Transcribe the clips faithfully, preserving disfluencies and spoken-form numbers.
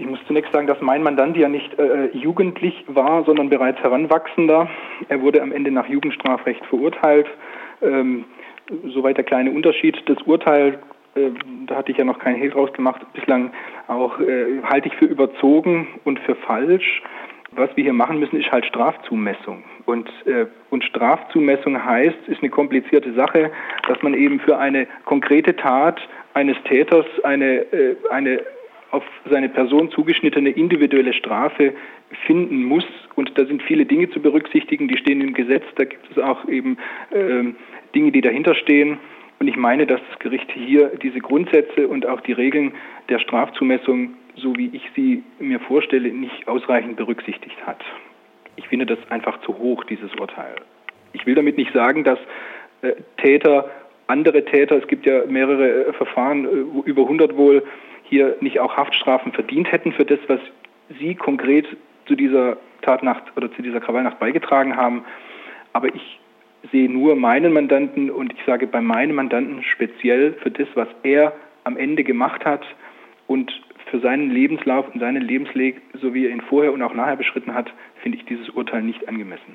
muss zunächst sagen, dass mein Mandant ja nicht äh, jugendlich war, sondern bereits Heranwachsender. Er wurde am Ende nach Jugendstrafrecht verurteilt. Ähm, soweit der kleine Unterschied. Das Urteil, äh, da hatte ich ja noch keinen Hehl draus gemacht, bislang auch äh, halte ich für überzogen und für falsch. Was wir hier machen müssen, ist halt Strafzumessung. Und, äh, und Strafzumessung heißt, ist eine komplizierte Sache, dass man eben für eine konkrete Tat eines Täters eine, äh, eine auf seine Person zugeschnittene individuelle Strafe finden muss. Und da sind viele Dinge zu berücksichtigen, die stehen im Gesetz. Da gibt es auch eben äh, Dinge, die dahinter stehen. Und ich meine, dass das Gericht hier diese Grundsätze und auch die Regeln der Strafzumessung, so wie ich sie mir vorstelle, nicht ausreichend berücksichtigt hat. Ich finde das einfach zu hoch, dieses Urteil. Ich will damit nicht sagen, dass äh, Täter, andere Täter, es gibt ja mehrere äh, Verfahren, äh, über hundert wohl, hier nicht auch Haftstrafen verdient hätten für das, was sie konkret zu dieser Tatnacht oder zu dieser Krawallnacht beigetragen haben. Aber ich sehe nur meinen Mandanten und ich sage bei meinem Mandanten speziell für das, was er am Ende gemacht hat und für seinen Lebenslauf und seinen Lebensweg, so wie er ihn vorher und auch nachher beschritten hat, finde ich dieses Urteil nicht angemessen.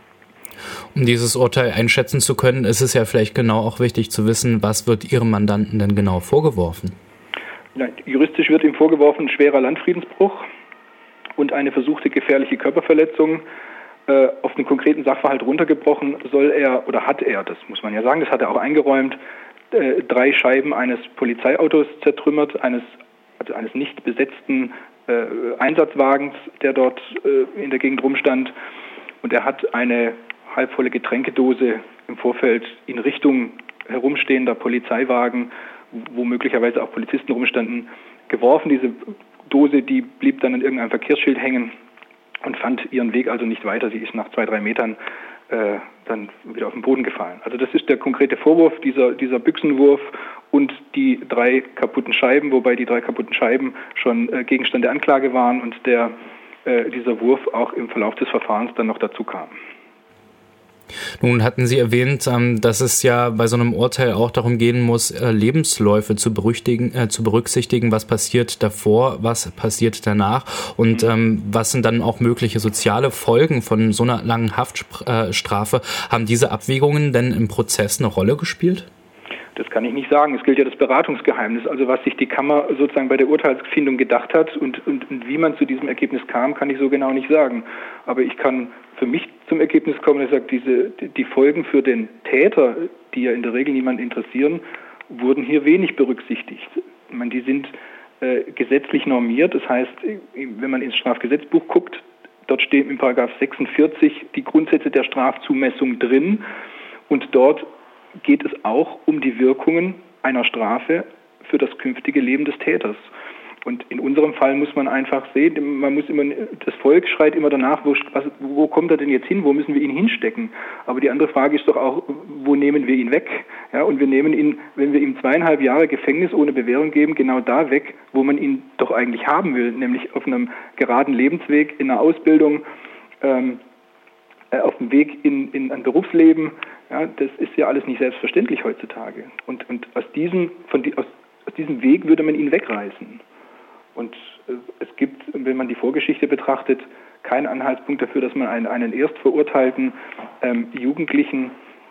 Um dieses Urteil einschätzen zu können, ist es ja vielleicht genau auch wichtig zu wissen, was wird Ihrem Mandanten denn genau vorgeworfen? Ja, juristisch wird ihm vorgeworfen schwerer Landfriedensbruch und eine versuchte gefährliche Körperverletzung. Äh, auf einen konkreten Sachverhalt runtergebrochen soll er, oder hat er, das muss man ja sagen, das hat er auch eingeräumt, äh, drei Scheiben eines Polizeiautos zertrümmert, eines, also eines nicht besetzten äh, Einsatzwagens, der dort äh, in der Gegend rumstand. Und er hat eine halbvolle Getränkedose im Vorfeld in Richtung herumstehender Polizeiwagen, wo möglicherweise auch Polizisten rumstanden, geworfen. Diese Dose, die blieb dann an irgendeinem Verkehrsschild hängen und fand ihren Weg also nicht weiter. Sie ist nach zwei, drei Metern äh, dann wieder auf den Boden gefallen. Also das ist der konkrete Vorwurf, dieser, dieser Büchsenwurf und die drei kaputten Scheiben, wobei die drei kaputten Scheiben schon äh, Gegenstand der Anklage waren und der, äh, dieser Wurf auch im Verlauf des Verfahrens dann noch dazu kam. Nun hatten Sie erwähnt, dass es ja bei so einem Urteil auch darum gehen muss, Lebensläufe zu berücksichtigen, äh, zu berücksichtigen, was passiert davor, was passiert danach und mhm. ähm, was sind dann auch mögliche soziale Folgen von so einer langen Haftstrafe. Haben diese Abwägungen denn im Prozess eine Rolle gespielt? Das kann ich nicht sagen. Es gilt ja das Beratungsgeheimnis. Also was sich die Kammer sozusagen bei der Urteilsfindung gedacht hat und, und, und wie man zu diesem Ergebnis kam, kann ich so genau nicht sagen. Aber ich kann für mich zum Ergebnis kommen, dass ich sage, diese, die Folgen für den Täter, die ja in der Regel niemanden interessieren, wurden hier wenig berücksichtigt. Ich meine, die sind äh, gesetzlich normiert. Das heißt, wenn man ins Strafgesetzbuch guckt, dort stehen im Paragraph sechsundvierzig die Grundsätze der Strafzumessung drin und dort geht es auch um die Wirkungen einer Strafe für das künftige Leben des Täters. Und in unserem Fall muss man einfach sehen, man muss immer, das Volk schreit immer danach, wo, was, wo kommt er denn jetzt hin, wo müssen wir ihn hinstecken? Aber die andere Frage ist doch auch, wo nehmen wir ihn weg? Ja, und wir nehmen ihn, wenn wir ihm zweieinhalb Jahre Gefängnis ohne Bewährung geben, genau da weg, wo man ihn doch eigentlich haben will, nämlich auf einem geraden Lebensweg, in einer Ausbildung, ähm, äh, auf dem Weg in, in ein Berufsleben. Ja, das ist ja alles nicht selbstverständlich heutzutage. Und, und aus, diesem, von die, aus, aus diesem Weg würde man ihn wegreißen. Und äh, es gibt, wenn man die Vorgeschichte betrachtet, keinen Anhaltspunkt dafür, dass man einen, einen erst verurteilten ähm, Jugendlichen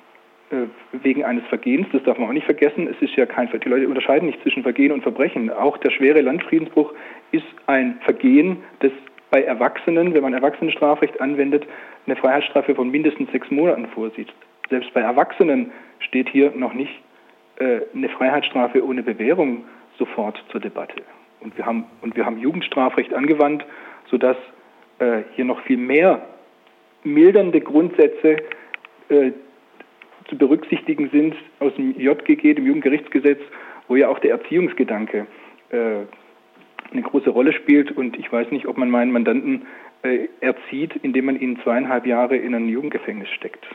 äh, wegen eines Vergehens, das darf man auch nicht vergessen, es ist ja kein, die Leute unterscheiden nicht zwischen Vergehen und Verbrechen. Auch der schwere Landfriedensbruch ist ein Vergehen, das bei Erwachsenen, wenn man Erwachsenenstrafrecht anwendet, eine Freiheitsstrafe von mindestens sechs Monaten vorsieht. Selbst bei Erwachsenen steht hier noch nicht äh, eine Freiheitsstrafe ohne Bewährung sofort zur Debatte. Und wir haben, und wir haben Jugendstrafrecht angewandt, sodass äh, hier noch viel mehr mildernde Grundsätze äh, zu berücksichtigen sind aus dem J G G, dem Jugendgerichtsgesetz, wo ja auch der Erziehungsgedanke äh, eine große Rolle spielt. Und ich weiß nicht, ob man meinen Mandanten äh, erzieht, indem man ihn zweieinhalb Jahre in ein Jugendgefängnis steckt.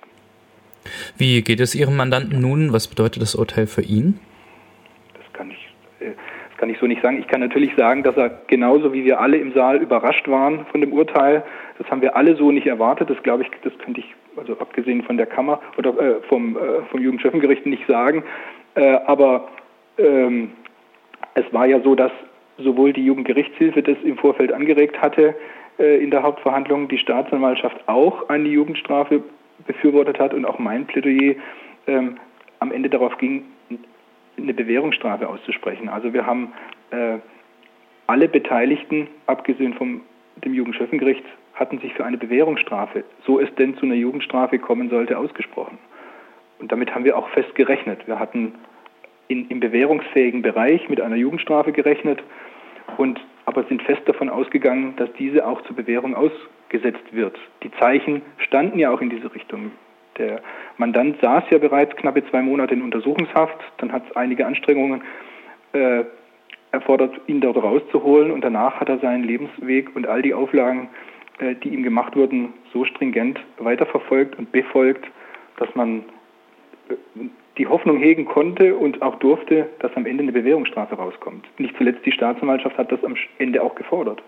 Wie geht es Ihrem Mandanten nun? Was bedeutet das Urteil für ihn? Das kann ich, äh, das kann ich so nicht sagen. Ich kann natürlich sagen, dass er genauso wie wir alle im Saal überrascht waren von dem Urteil. Das haben wir alle so nicht erwartet. Das glaube ich, das könnte ich, also abgesehen von der Kammer oder äh, vom, äh, vom Jugendschöffengericht nicht sagen. Äh, aber ähm, es war ja so, dass sowohl die Jugendgerichtshilfe das im Vorfeld angeregt hatte äh, in der Hauptverhandlung, die Staatsanwaltschaft auch eine Jugendstrafe befürwortet hat und auch mein Plädoyer ähm, am Ende darauf ging, eine Bewährungsstrafe auszusprechen. Also wir haben äh, alle Beteiligten, abgesehen vom dem Jugendschöffengericht, hatten sich für eine Bewährungsstrafe, so es denn zu einer Jugendstrafe kommen sollte, ausgesprochen. Und damit haben wir auch fest gerechnet. Wir hatten in, im bewährungsfähigen Bereich mit einer Jugendstrafe gerechnet, und aber sind fest davon ausgegangen, dass diese auch zur Bewährung ausgesetzt wird. Die Zeichen standen ja auch in diese Richtung. Der Mandant saß ja bereits knappe zwei Monate in Untersuchungshaft, dann hat es einige Anstrengungen äh, erfordert, ihn dort rauszuholen, und danach hat er seinen Lebensweg und all die Auflagen, äh, die ihm gemacht wurden, so stringent weiterverfolgt und befolgt, dass man äh, die Hoffnung hegen konnte und auch durfte, dass am Ende eine Bewährungsstrafe rauskommt. Nicht zuletzt die Staatsanwaltschaft hat das am Ende auch gefordert.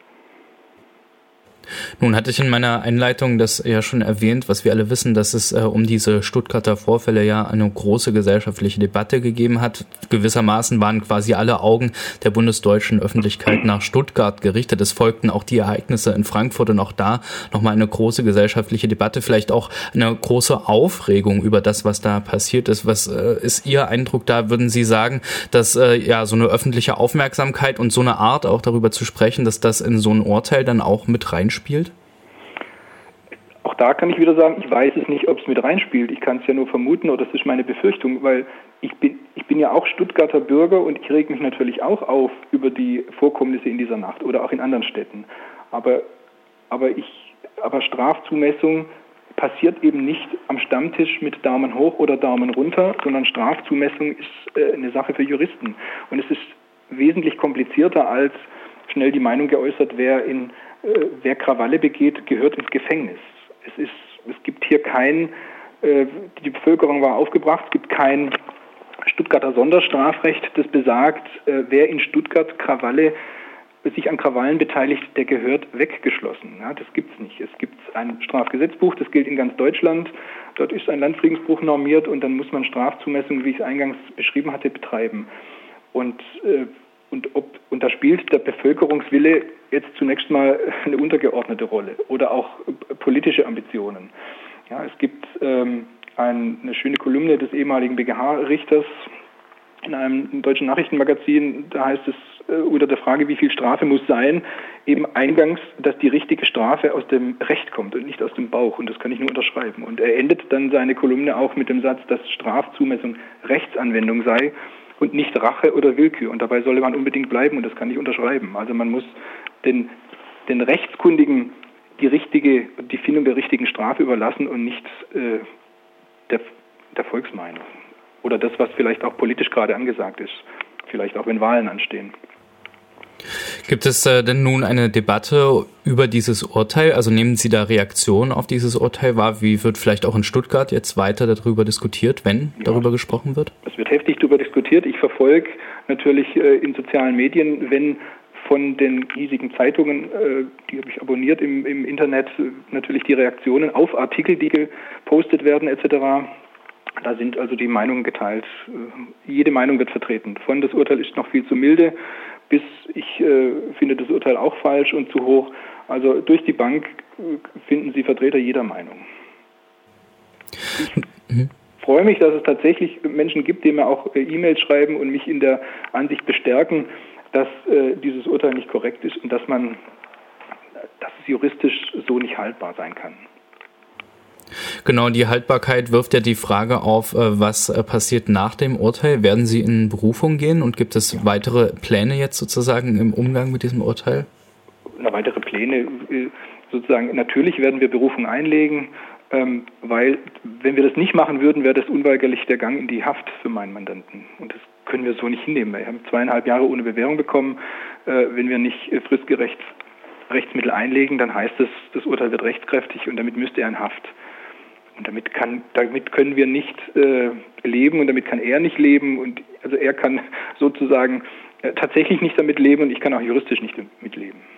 Nun hatte ich in meiner Einleitung das ja schon erwähnt, was wir alle wissen, dass es äh, um diese Stuttgarter Vorfälle ja eine große gesellschaftliche Debatte gegeben hat. Gewissermaßen waren quasi alle Augen der bundesdeutschen Öffentlichkeit nach Stuttgart gerichtet. Es folgten auch die Ereignisse in Frankfurt und auch da nochmal eine große gesellschaftliche Debatte, vielleicht auch eine große Aufregung über das, was da passiert ist. Was äh, ist Ihr Eindruck da? Würden Sie sagen, dass äh, ja so eine öffentliche Aufmerksamkeit und so eine Art auch darüber zu sprechen, dass das in so ein Urteil dann auch mit rein spielt? Auch da kann ich wieder sagen, ich weiß es nicht, ob es mit reinspielt. Ich kann es ja nur vermuten, oder das ist meine Befürchtung, weil ich bin, ich bin ja auch Stuttgarter Bürger und ich reg mich natürlich auch auf über die Vorkommnisse in dieser Nacht oder auch in anderen Städten. Aber, aber, ich, aber Strafzumessung passiert eben nicht am Stammtisch mit Daumen hoch oder Daumen runter, sondern Strafzumessung ist äh, eine Sache für Juristen. Und es ist wesentlich komplizierter als schnell die Meinung geäußert, wer in wer Krawalle begeht, gehört ins Gefängnis. Es ist, es gibt hier kein, äh, die Bevölkerung war aufgebracht, es gibt kein Stuttgarter Sonderstrafrecht, das besagt, äh, wer in Stuttgart Krawalle, sich an Krawallen beteiligt, der gehört weggeschlossen. Ja, das gibt's nicht. Es gibt ein Strafgesetzbuch, das gilt in ganz Deutschland. Dort ist ein Landfriedensbruch normiert und dann muss man Strafzumessung, wie ich es eingangs beschrieben hatte, betreiben. Und äh, Und, ob, und da spielt der Bevölkerungswille jetzt zunächst mal eine untergeordnete Rolle oder auch politische Ambitionen. Ja, es gibt ähm, ein, eine schöne Kolumne des ehemaligen B G H-Richters in einem deutschen Nachrichtenmagazin, da heißt es äh, unter der Frage, wie viel Strafe muss sein, eben eingangs, dass die richtige Strafe aus dem Recht kommt und nicht aus dem Bauch, und das kann ich nur unterschreiben. Und er endet dann seine Kolumne auch mit dem Satz, dass Strafzumessung Rechtsanwendung sei und nicht Rache oder Willkür. Und dabei solle man unbedingt bleiben, und das kann ich unterschreiben. Also man muss den, den Rechtskundigen die richtige, die Findung der richtigen Strafe überlassen und nicht äh, der, der Volksmeinung. Oder das, was vielleicht auch politisch gerade angesagt ist. Vielleicht auch, wenn Wahlen anstehen. Gibt es äh, denn nun eine Debatte über dieses Urteil? Also nehmen Sie da Reaktionen auf dieses Urteil wahr? Wie wird vielleicht auch in Stuttgart jetzt weiter darüber diskutiert, wenn ja. darüber gesprochen wird? Es wird heftig darüber diskutiert. Ich verfolge natürlich äh, in sozialen Medien, wenn von den hiesigen Zeitungen, äh, die habe ich abonniert im, im Internet, äh, natürlich die Reaktionen auf Artikel, die gepostet werden et cetera. Da sind also die Meinungen geteilt. Äh, jede Meinung wird vertreten. Von das Urteil ist noch viel zu milde, bis ich äh, finde das Urteil auch falsch und zu hoch. Also durch die Bank äh, finden Sie Vertreter jeder Meinung. Ich mhm. freue mich, dass es tatsächlich Menschen gibt, die mir auch äh, E-Mails schreiben und mich in der Ansicht bestärken, dass äh, dieses Urteil nicht korrekt ist und dass man, dass es juristisch so nicht haltbar sein kann. Genau, die Haltbarkeit wirft ja die Frage auf, was passiert nach dem Urteil. Werden Sie in Berufung gehen und gibt es ja. weitere Pläne jetzt sozusagen im Umgang mit diesem Urteil? Na, weitere Pläne, sozusagen, natürlich werden wir Berufung einlegen, weil wenn wir das nicht machen würden, wäre das unweigerlich der Gang in die Haft für meinen Mandanten. Und das können wir so nicht hinnehmen. Wir haben zweieinhalb Jahre ohne Bewährung bekommen. Wenn wir nicht fristgerecht Rechtsmittel einlegen, dann heißt es, das Urteil wird rechtskräftig und damit müsste er in Haft. Und damit kann, damit können wir nicht äh, leben und damit kann er nicht leben und also er kann sozusagen äh, tatsächlich nicht damit leben und ich kann auch juristisch nicht mitleben.